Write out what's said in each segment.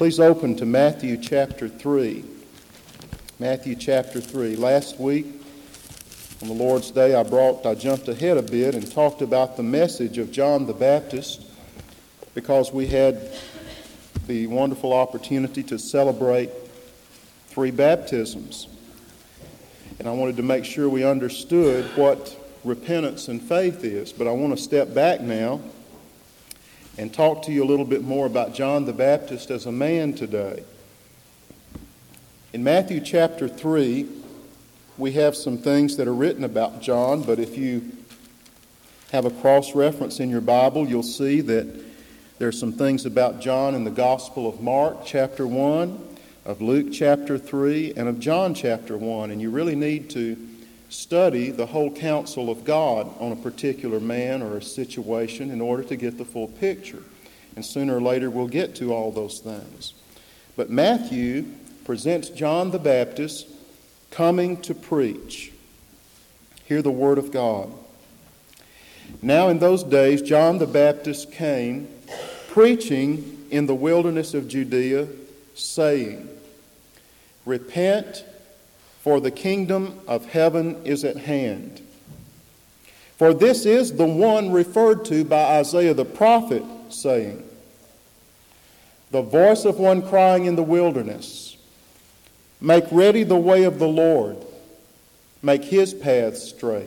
Please open to Matthew chapter 3. Matthew chapter 3. Last week, on the Lord's Day, I jumped ahead a bit and talked about the message of John the Baptist because we had the wonderful opportunity to celebrate 3 baptisms. And I wanted to make sure we understood what repentance and faith is. But I want to step back now and talk to you a little bit more about John the Baptist as a man today. In Matthew chapter 3, we have some things that are written about John, but if you have a cross-reference in your Bible, you'll see that there's some things about John in the Gospel of Mark chapter 1, of Luke chapter 3, and of John chapter 1, and you really need to study the whole counsel of God on a particular man or a situation in order to get the full picture. And sooner or later we'll get to all those things. But Matthew presents John the Baptist coming to preach. Hear the word of God. Now in those days John the Baptist came preaching in the wilderness of Judea, saying, "Repent, for the kingdom of heaven is at hand. For this is the one referred to by Isaiah the prophet, saying, the voice of one crying in the wilderness, make ready the way of the Lord, make his paths straight."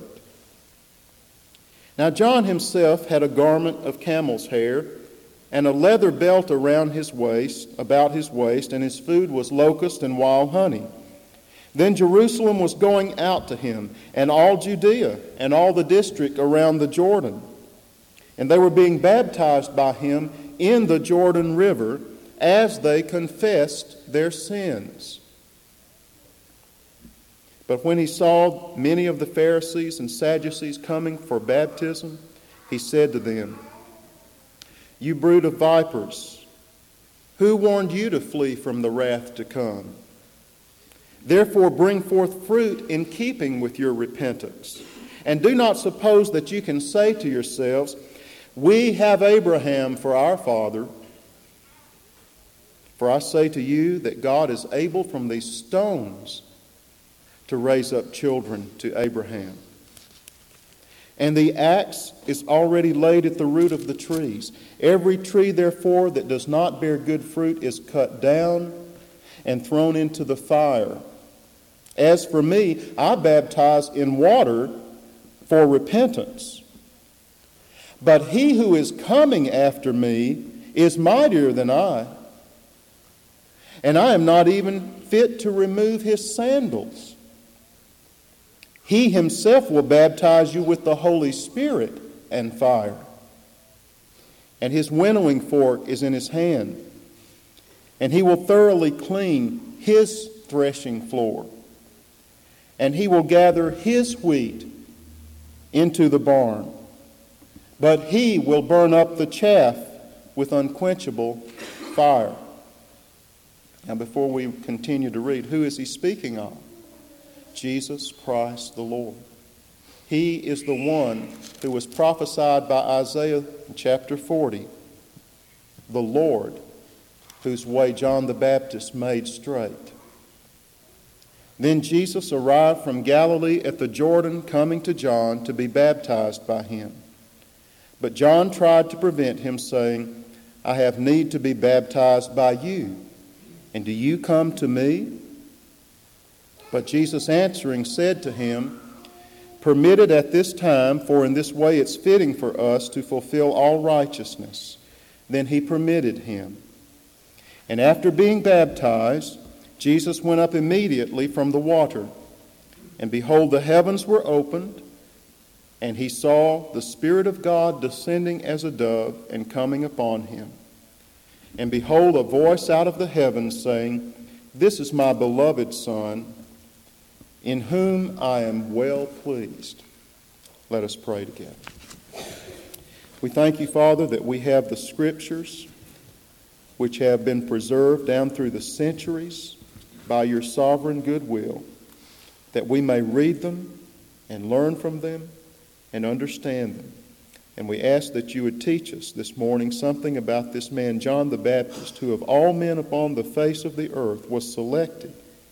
Now John himself had a garment of camel's hair and a leather belt about his waist, and his food was locust and wild honey. Then Jerusalem was going out to him, and all Judea, and all the district around the Jordan. And they were being baptized by him in the Jordan River as they confessed their sins. But when he saw many of the Pharisees and Sadducees coming for baptism, he said to them, "You brood of vipers, who warned you to flee from the wrath to come? Therefore bring forth fruit in keeping with your repentance. And do not suppose that you can say to yourselves, 'We have Abraham for our father.' For I say to you that God is able from these stones to raise up children to Abraham. And the axe is already laid at the root of the trees. Every tree, therefore, that does not bear good fruit is cut down and thrown into the fire. As for me, I baptize in water for repentance. But he who is coming after me is mightier than I, and I am not even fit to remove his sandals. He himself will baptize you with the Holy Spirit and fire. And his winnowing fork is in his hand, and he will thoroughly clean his threshing floor. And he will gather his wheat into the barn, but he will burn up the chaff with unquenchable fire." Now before we continue to read, who is he speaking of? Jesus Christ the Lord. He is the one who was prophesied by Isaiah in chapter 40. The Lord, whose way John the Baptist made straight. Then Jesus arrived from Galilee at the Jordan, coming to John to be baptized by him. But John tried to prevent him, saying, "I have need to be baptized by you, and do you come to me?" But Jesus answering said to him, "Permit it at this time, for in this way it's fitting for us to fulfill all righteousness." Then he permitted him. And after being baptized, Jesus went up immediately from the water. And behold, the heavens were opened, and he saw the Spirit of God descending as a dove and coming upon him. And behold, a voice out of the heavens saying, "This is my beloved Son, in whom I am well pleased." Let us pray together. We thank you, Father, that we have the Scriptures which have been preserved down through the centuries by your sovereign goodwill, that we may read them and learn from them and understand them. And we ask that you would teach us this morning something about this man, John the Baptist, who of all men upon the face of the earth was selected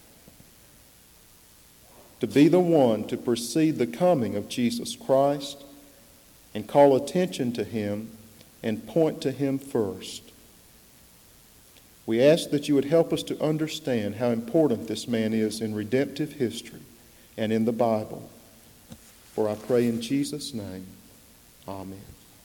to be the one to precede the coming of Jesus Christ and call attention to him and point to him first. We ask that you would help us to understand how important this man is in redemptive history and in the Bible. For I pray in Jesus' name, amen.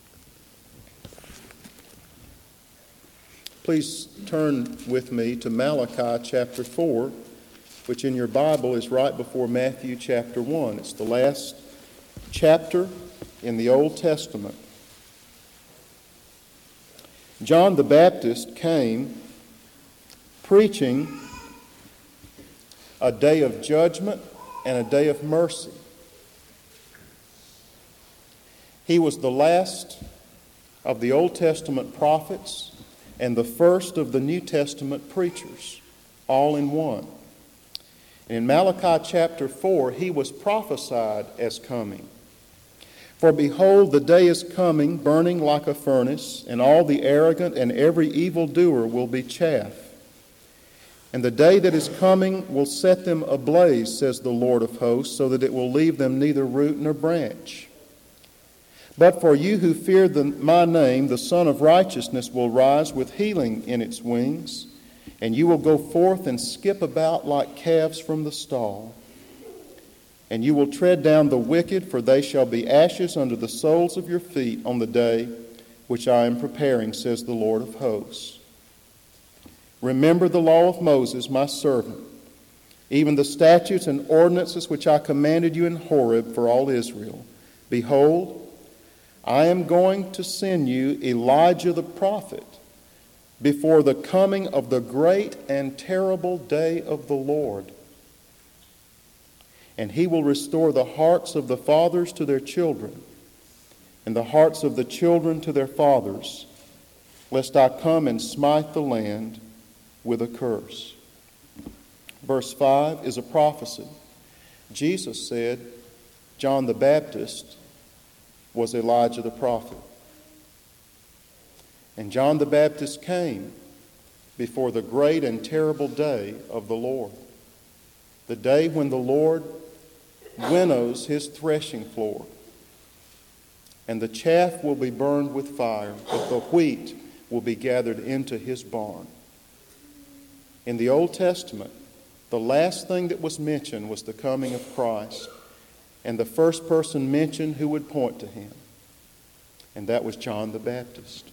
Please turn with me to Malachi chapter 4, which in your Bible is right before Matthew chapter 1. It's the last chapter in the Old Testament. John the Baptist came preaching a day of judgment and a day of mercy. He was the last of the Old Testament prophets and the first of the New Testament preachers, all in one. And in Malachi chapter 4, he was prophesied as coming. For behold, the day is coming, burning like a furnace, and all the arrogant and every evildoer will be chaff. And the day that is coming will set them ablaze, says the Lord of hosts, so that it will leave them neither root nor branch. But for you who fear my name, the Son of Righteousness will rise with healing in its wings, and you will go forth and skip about like calves from the stall. And you will tread down the wicked, for they shall be ashes under the soles of your feet on the day which I am preparing, says the Lord of hosts. Remember the law of Moses, my servant, even the statutes and ordinances which I commanded you in Horeb for all Israel. Behold, I am going to send you Elijah the prophet before the coming of the great and terrible day of the Lord. And he will restore the hearts of the fathers to their children, and the hearts of the children to their fathers, lest I come and smite the land with a curse. Verse 5 is a prophecy. Jesus said John the Baptist was Elijah the prophet. And John the Baptist came before the great and terrible day of the Lord, the day when the Lord winnows his threshing floor, and the chaff will be burned with fire, but the wheat will be gathered into his barn. In the Old Testament, the last thing that was mentioned was the coming of Christ, and the first person mentioned who would point to him, and that was John the Baptist.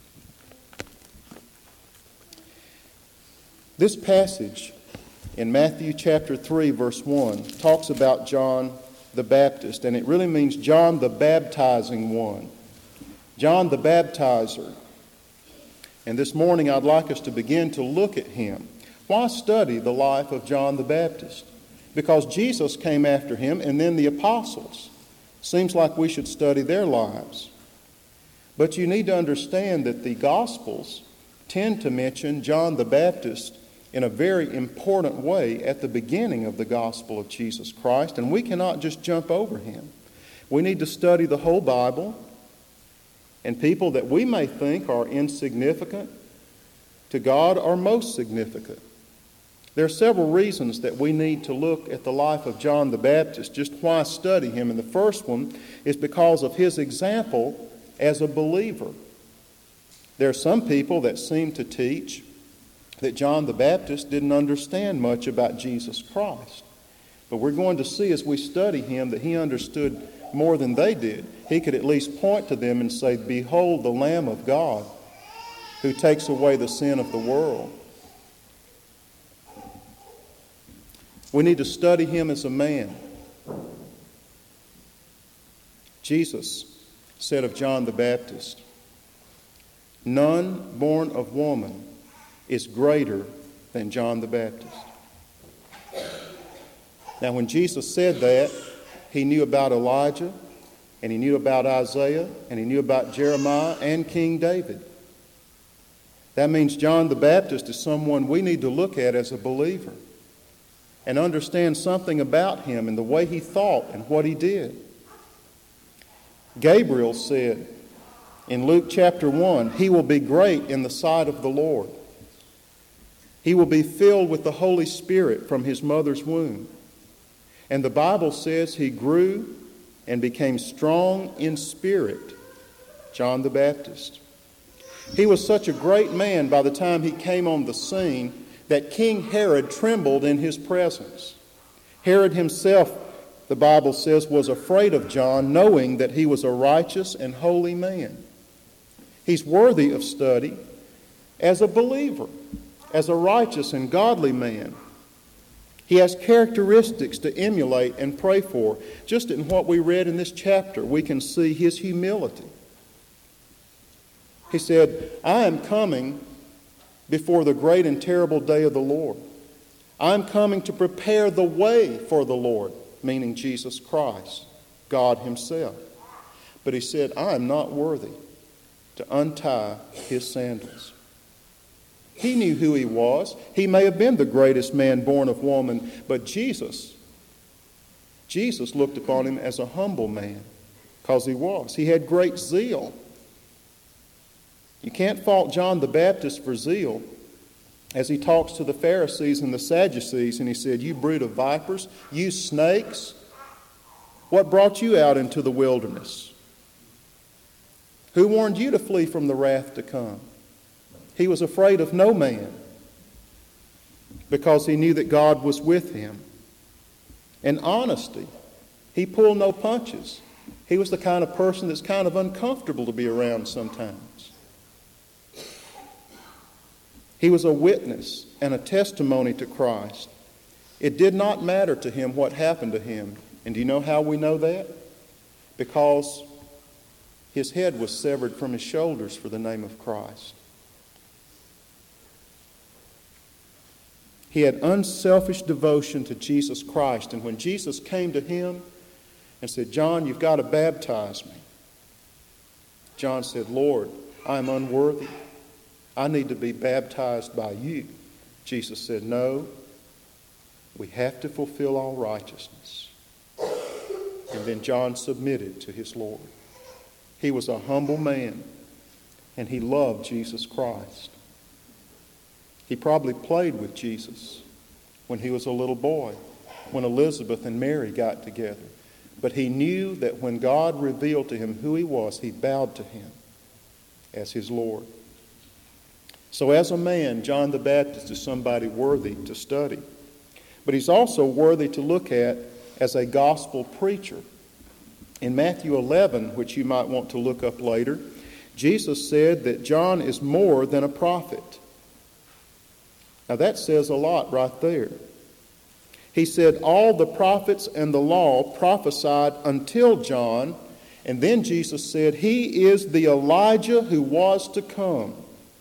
This passage in Matthew chapter 3, verse 1, talks about John the Baptist, and it really means John the baptizing one, John the baptizer. And this morning I'd like us to begin to look at him. Why study the life of John the Baptist? Because Jesus came after him, and then the apostles. Seems like we should study their lives. But you need to understand that the Gospels tend to mention John the Baptist in a very important way at the beginning of the gospel of Jesus Christ, and we cannot just jump over him. We need to study the whole Bible, and people that we may think are insignificant to God are most significant. There are several reasons that we need to look at the life of John the Baptist, just why study him. And the first one is because of his example as a believer. There are some people that seem to teach that John the Baptist didn't understand much about Jesus Christ. But we're going to see as we study him that he understood more than they did. He could at least point to them and say, "Behold the Lamb of God who takes away the sin of the world." We need to study him as a man. Jesus said of John the Baptist, "None born of woman is greater than John the Baptist." Now, when Jesus said that, he knew about Elijah, and he knew about Isaiah, and he knew about Jeremiah and King David. That means John the Baptist is someone we need to look at as a believer and understand something about him and the way he thought and what he did. Gabriel said In Luke chapter 1, he will be great in the sight of the Lord. He will be filled with the Holy Spirit from his mother's womb. And the Bible says he grew and became strong in spirit, John the Baptist. He was such a great man by the time he came on the scene that King Herod trembled in his presence. Herod himself, the Bible says, was afraid of John, knowing that he was a righteous and holy man. He's worthy of study as a believer, as a righteous and godly man. He has characteristics to emulate and pray for. Just in what we read in this chapter, we can see his humility. He said, I am coming before the great and terrible day of the Lord. I am coming to prepare the way for the Lord, meaning Jesus Christ, God himself. But he said, I am not worthy to untie his sandals. He knew who he was. He may have been the greatest man born of woman, but Jesus looked upon him as a humble man, because he was. He had great zeal. You can't fault John the Baptist for zeal, as he talks to the Pharisees and the Sadducees, and he said, you brood of vipers, you snakes, what brought you out into the wilderness? Who warned you to flee from the wrath to come? He was afraid of no man because he knew that God was with him. And honesty, he pulled no punches. He was the kind of person that's kind of uncomfortable to be around sometimes. He was a witness and a testimony to Christ. It did not matter to him what happened to him. And do you know how we know that? Because his head was severed from his shoulders for the name of Christ. He had unselfish devotion to Jesus Christ. And when Jesus came to him and said, John, you've got to baptize me. John said, Lord, I am unworthy. I need to be baptized by you. Jesus said, no, we have to fulfill all righteousness. And then John submitted to his Lord. He was a humble man, and he loved Jesus Christ. He probably played with Jesus when he was a little boy, when Elizabeth and Mary got together. But he knew that when God revealed to him who he was, he bowed to him as his Lord. So as a man, John the Baptist is somebody worthy to study. But he's also worthy to look at as a gospel preacher. In Matthew 11, which you might want to look up later, Jesus said that John is more than a prophet. Now that says a lot right there. He said all the prophets and the law prophesied until John, and then Jesus said he is the Elijah who was to come.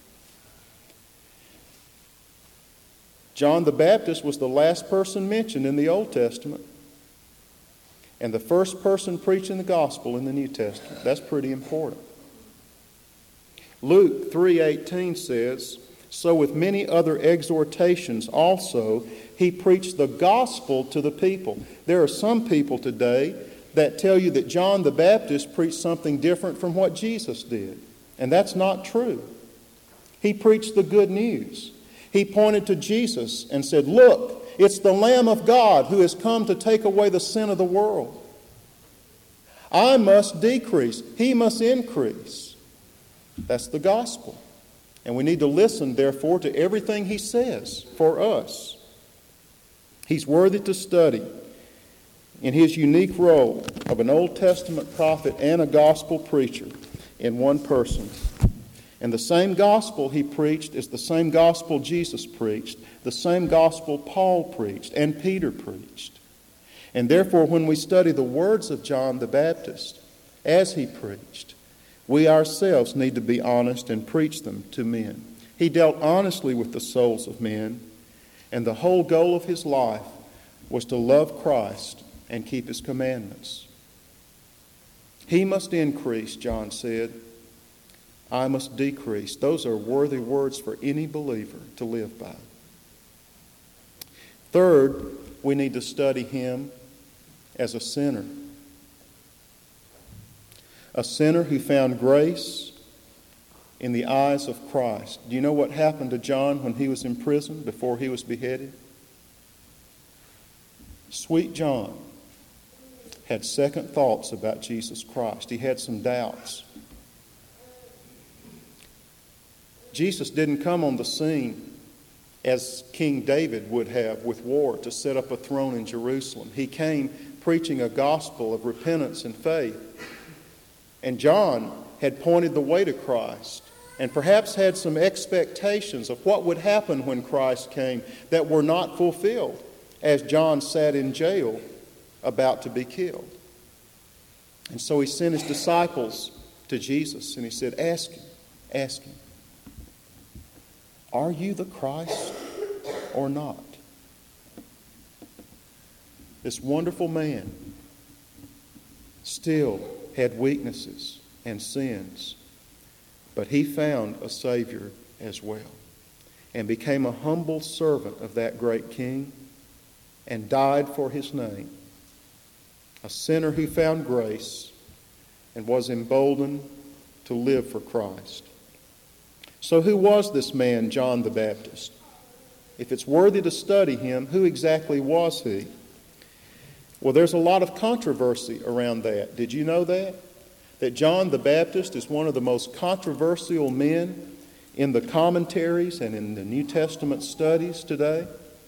John the Baptist was the last person mentioned in the Old Testament and the first person preaching the gospel in the New Testament. That's pretty important. Luke 3:18 says, so with many other exhortations also, he preached the gospel to the people. There are some people today that tell you that John the Baptist preached something different from what Jesus did. And that's not true. He preached the good news. He pointed to Jesus and said, look, it's the Lamb of God who has come to take away the sin of the world. I must decrease. He must increase. That's the gospel. And we need to listen, therefore, to everything he says for us. He's worthy to study in his unique role of an Old Testament prophet and a gospel preacher in one person. And the same gospel he preached is the same gospel Jesus preached, the same gospel Paul preached and Peter preached. And therefore, when we study the words of John the Baptist as he preached, we ourselves need to be honest and preach them to men. He dealt honestly with the souls of men, and the whole goal of his life was to love Christ and keep his commandments. He must increase, John said. I must decrease. Those are worthy words for any believer to live by. Third, we need to study him as a sinner. A sinner who found grace in the eyes of Christ. Do you know what happened to John when he was in prison before he was beheaded? Sweet John had second thoughts about Jesus Christ. He had some doubts. Jesus didn't come on the scene as King David would have with war to set up a throne in Jerusalem. He came preaching a gospel of repentance and faith. And John had pointed the way to Christ and perhaps had some expectations of what would happen when Christ came that were not fulfilled as John sat in jail about to be killed. And so he sent his disciples to Jesus and he said, ask him, are you the Christ or not? This wonderful man still had weaknesses and sins, but he found a Savior as well and became a humble servant of that great King and died for his name. A sinner who found grace and was emboldened to live for Christ. So who was this man, John the Baptist? If it's worthy to study him, who exactly was he? Well, there's a lot of controversy around that. Did you know that? That John the Baptist is one of the most controversial men in the commentaries and in the New Testament studies today?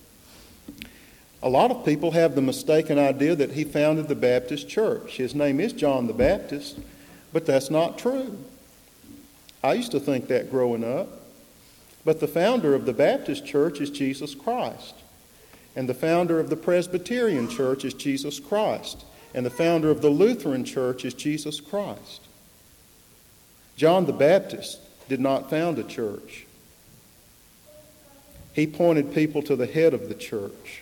A lot of people have the mistaken idea that he founded the Baptist church. His name is John the Baptist, but that's not true. I used to think that growing up. But the founder of the Baptist church is Jesus Christ. And the founder of the Presbyterian church is Jesus Christ. And the founder of the Lutheran church is Jesus Christ. John the Baptist did not found a church. He pointed people to the head of the church.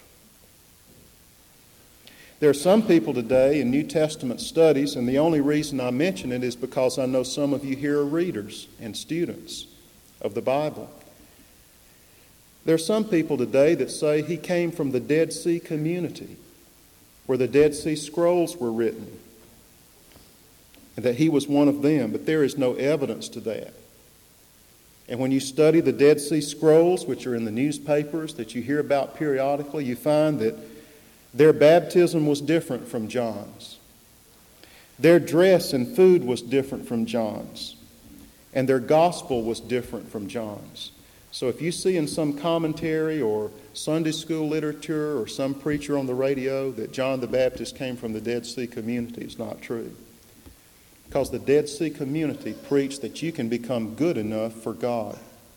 There are some people today in New Testament studies, and the only reason I mention it is because I know some of you here are readers and students of the Bible. There are some people today that say he came from the Dead Sea community, where the Dead Sea Scrolls were written, and that he was one of them, but there is no evidence to that. And when you study the Dead Sea Scrolls, which are in the newspapers that you hear about periodically, you find that their baptism was different from John's. Their dress and food was different from John's. And their gospel was different from John's. So if you see in some commentary or Sunday school literature or some preacher on the radio that John the Baptist came from the Dead Sea community, it's not true. Because the Dead Sea community preached that you can become good enough for God.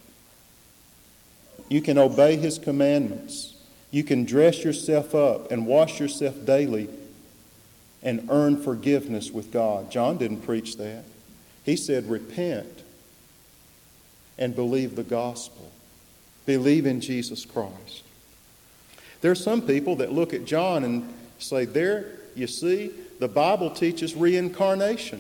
You can obey His commandments. You can dress yourself up and wash yourself daily and earn forgiveness with God. John didn't preach that. He said, repent and believe the gospel. Believe in Jesus Christ. There are some people that look at John and say, there, you see, the Bible teaches reincarnation.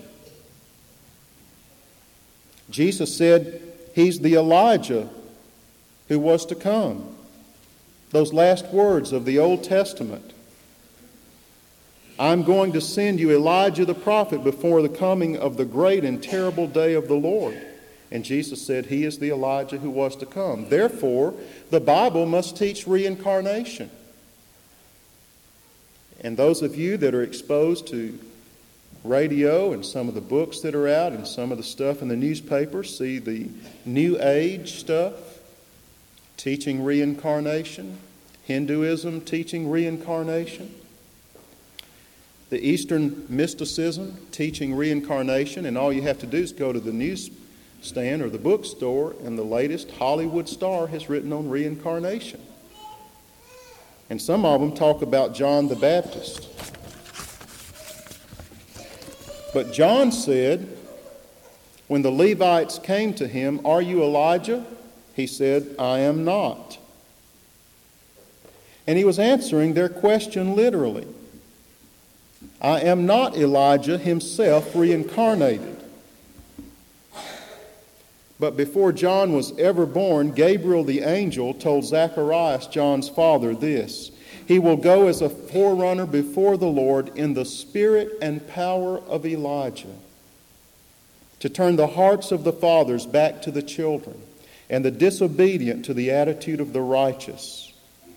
Jesus said he's the Elijah who was to come. Those last words of the Old Testament. I'm going to send you Elijah the prophet before the coming of the great and terrible day of the Lord. And Jesus said he is the Elijah who was to come. Therefore, the Bible must teach reincarnation. And those of you that are exposed to radio and some of the books that are out and some of the stuff in the newspapers, see the New Age stuff, teaching reincarnation, Hinduism teaching reincarnation, the Eastern mysticism teaching reincarnation, and all you have to do is go to the newsstand or the bookstore and the latest Hollywood star has written on reincarnation. And some of them talk about John the Baptist. But John said, when the Levites came to him, "Are you Elijah?" He said, "I am not." And he was answering their question literally. I am not Elijah himself reincarnated. But before John was ever born, Gabriel the angel told Zacharias, John's father, this: he will go as a forerunner before the Lord in the spirit and power of Elijah. to turn the hearts of the fathers back to the children, and the disobedient to the attitude of the righteous,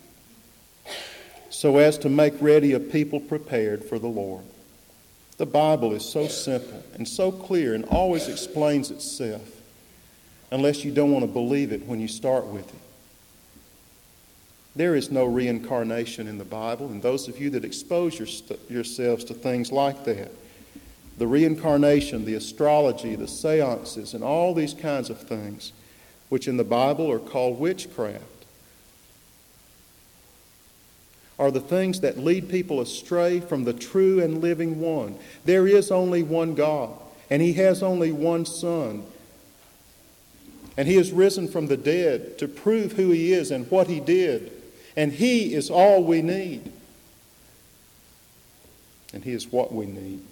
so as to make ready a people prepared for the Lord. The Bible is so simple and so clear and always explains itself, unless you don't want to believe it when you start with it. There is no reincarnation in the Bible, and those of you that expose yourselves to things like that, the reincarnation, the astrology, the seances, and all these kinds of things, which in the Bible are called witchcraft, are the things that lead people astray from the true and living one. There is only one God, and He has only one Son. And He is risen from the dead to prove who He is and what He did. And He is all we need. And He is what we need.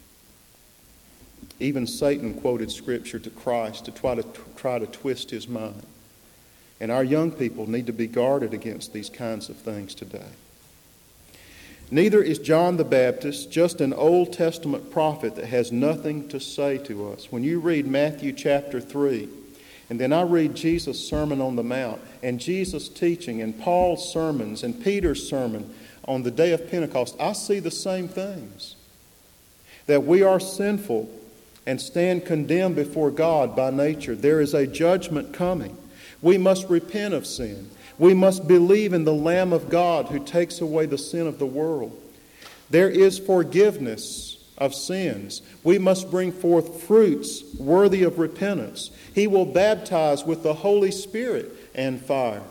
Even Satan quoted Scripture to Christ to try to twist His mind. And our young people need to be guarded against these kinds of things today. Neither is John the Baptist just an Old Testament prophet that has nothing to say to us. When you read Matthew chapter 3, and then I read Jesus' Sermon on the Mount, and Jesus' teaching, and Paul's sermons, and Peter's sermon on the day of Pentecost, I see the same things. That we are sinful and stand condemned before God by nature. There is a judgment coming. We must repent of sin. We must believe in the Lamb of God who takes away the sin of the world. There is forgiveness of sins. We must bring forth fruits worthy of repentance. He will baptize with the Holy Spirit and fire.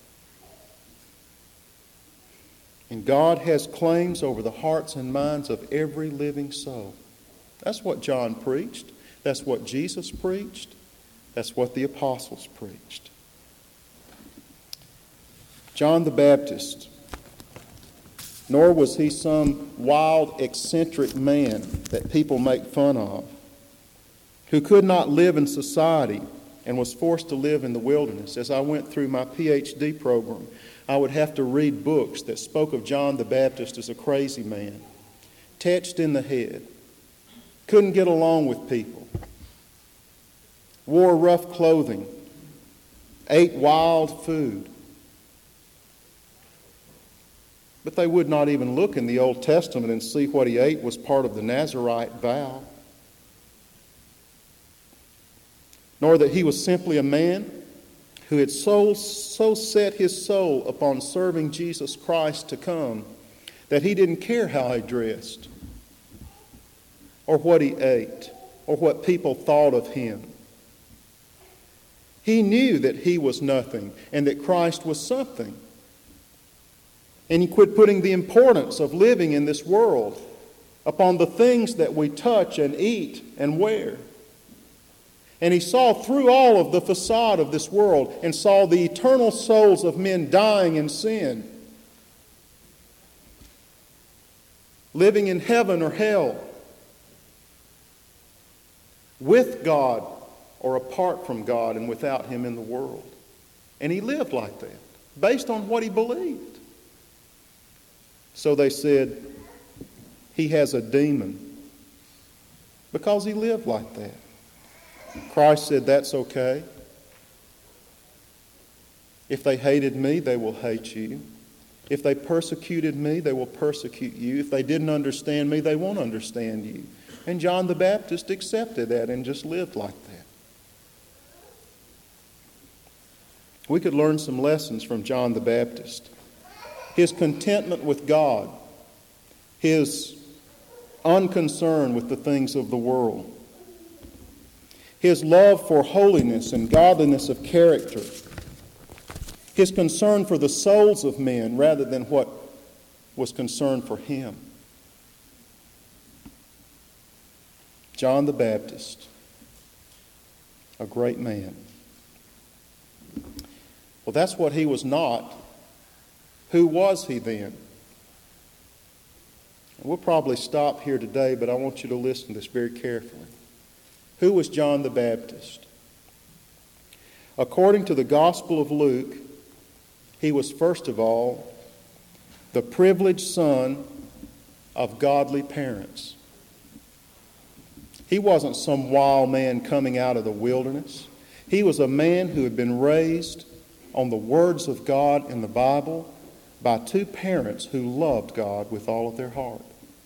And God has claims over the hearts and minds of every living soul. That's what John preached. That's what Jesus preached. That's what the apostles preached. John the Baptist, nor was he some wild, eccentric man that people make fun of, who could not live in society and was forced to live in the wilderness. As I went through my PhD program, I would have to read books that spoke of John the Baptist as a crazy man, touched in the head, couldn't get along with people, wore rough clothing, ate wild food. But they would not even look in the Old Testament and see what he ate was part of the Nazirite vow. Nor that he was simply a man who had so set his soul upon serving Jesus Christ to come that he didn't care how he dressed or what he ate or what people thought of him. He knew that he was nothing and that Christ was something. And he quit putting the importance of living in this world upon the things that we touch and eat and wear. And he saw through all of the facade of this world and saw the eternal souls of men dying in sin, living in heaven or hell, with God or apart from God and without Him in the world. And he lived like that, based on what he believed. So they said, he has a demon, because he lived like that. Christ said, that's okay. If they hated me, they will hate you. If they persecuted me, they will persecute you. If they didn't understand me, they won't understand you. And John the Baptist accepted that and just lived like that. We could learn some lessons from John the Baptist. His contentment with God, his unconcern with the things of the world, his love for holiness and godliness of character, his concern for the souls of men rather than what was concerned for him. John the Baptist, a great man. Well, that's what he was not. Who was he then? We'll probably stop here today, but I want you to listen to this very carefully. Who was John the Baptist? According to the Gospel of Luke, he was first of all the privileged son of godly parents. He wasn't some wild man coming out of the wilderness. He was a man who had been raised on the words of God in the Bible by two parents who loved God with all of their heart.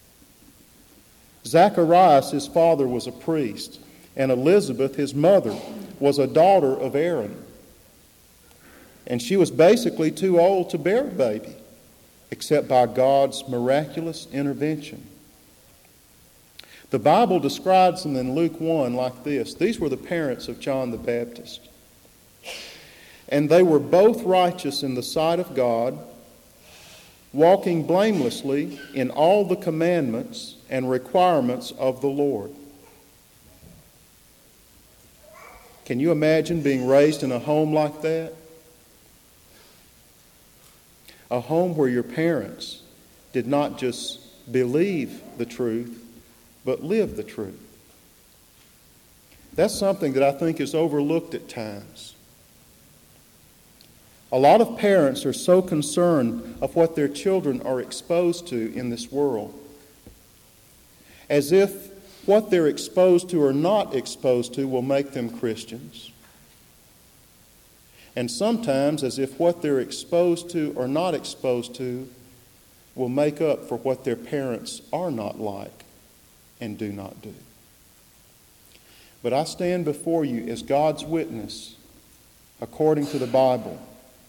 Zacharias, his father, was a priest, and Elizabeth, his mother, was a daughter of Aaron. And she was basically too old to bear a baby, except by God's miraculous intervention. The Bible describes them in Luke 1 like this. These were the parents of John the Baptist. And they were both righteous in the sight of God, walking blamelessly in all the commandments and requirements of the Lord. Can you imagine being raised in a home like that? A home where your parents did not just believe the truth, but live the truth. That's something that I think is overlooked at times. A lot of parents are so concerned of what their children are exposed to in this world, as if what they're exposed to or not exposed to will make them Christians. And sometimes as if what they're exposed to or not exposed to will make up for what their parents are not like and do not do. But I stand before you as God's witness, according to the Bible,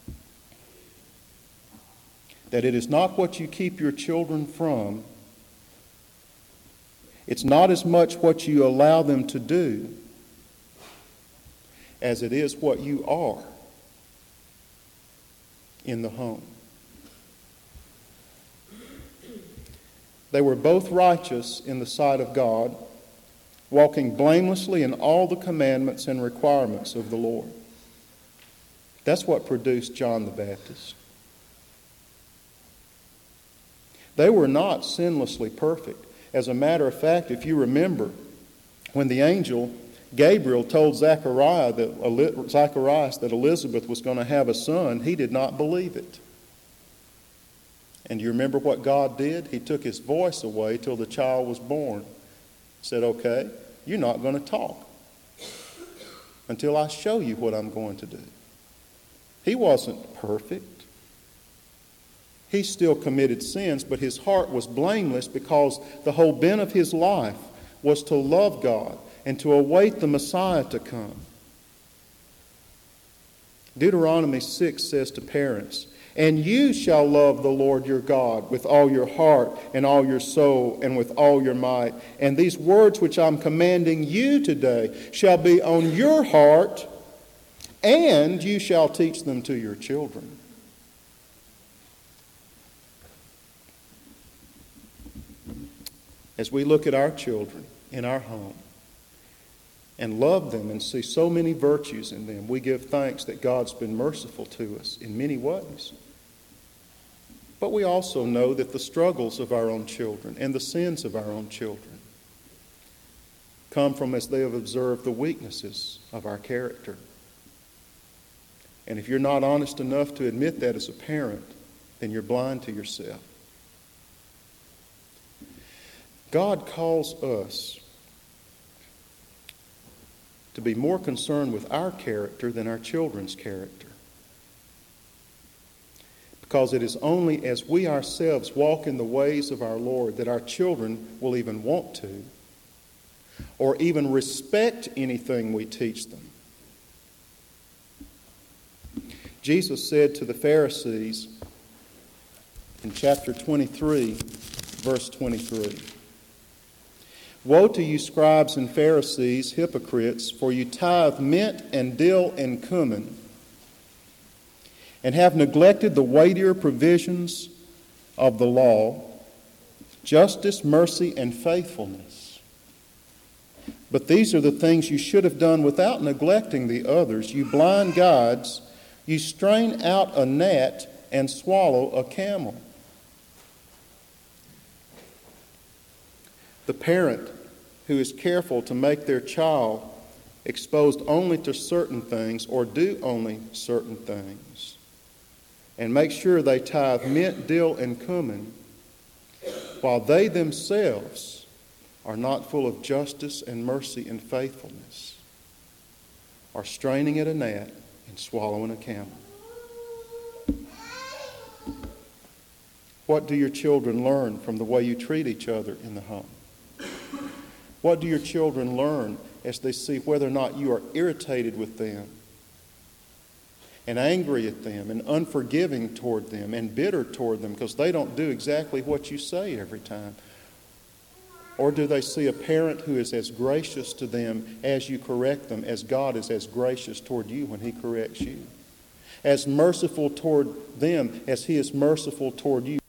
that it is not what you keep your children from, it's not as much what you allow them to do, as it is what you are in the home. They were both righteous in the sight of God, walking blamelessly in all the commandments and requirements of the Lord. That's what produced John the Baptist. They were not sinlessly perfect. As a matter of fact, if you remember, when the angel Gabriel told Zacharias that Elizabeth was going to have a son, he did not believe it. And you remember what God did? He took his voice away till the child was born. Said, okay, you're not going to talk until I show you what I'm going to do. He wasn't perfect. He still committed sins, but his heart was blameless because the whole bent of his life was to love God and to await the Messiah to come. Deuteronomy 6 says to parents, "And you shall love the Lord your God with all your heart and all your soul and with all your might. And these words which I'm commanding you today shall be on your heart, and you shall teach them to your children." As we look at our children in our home and love them and see so many virtues in them, we give thanks that God's been merciful to us in many ways. But we also know that the struggles of our own children and the sins of our own children come from as they have observed the weaknesses of our character. And if you're not honest enough to admit that as a parent, then you're blind to yourself. God calls us to be more concerned with our character than our children's character. Because it is only as we ourselves walk in the ways of our Lord that our children will even want to, or even respect anything we teach them. Jesus said to the Pharisees in chapter 23, verse 23, "Woe to you, scribes and Pharisees, hypocrites, for you tithe mint and dill and cumin, and have neglected the weightier provisions of the law, justice, mercy, and faithfulness. But these are the things you should have done without neglecting the others. You blind guides, you strain out a gnat and swallow a camel." The parent who is careful to make their child exposed only to certain things or do only certain things, and make sure they tithe mint, dill, and cumin, while they themselves are not full of justice and mercy and faithfulness, are straining at a gnat and swallowing a camel. What do your children learn from the way you treat each other in the home? What do your children learn as they see whether or not you are irritated with them and angry at them and unforgiving toward them and bitter toward them because they don't do exactly what you say every time? Or do they see a parent who is as gracious to them as you correct them as God is as gracious toward you when He corrects you? As merciful toward them as He is merciful toward you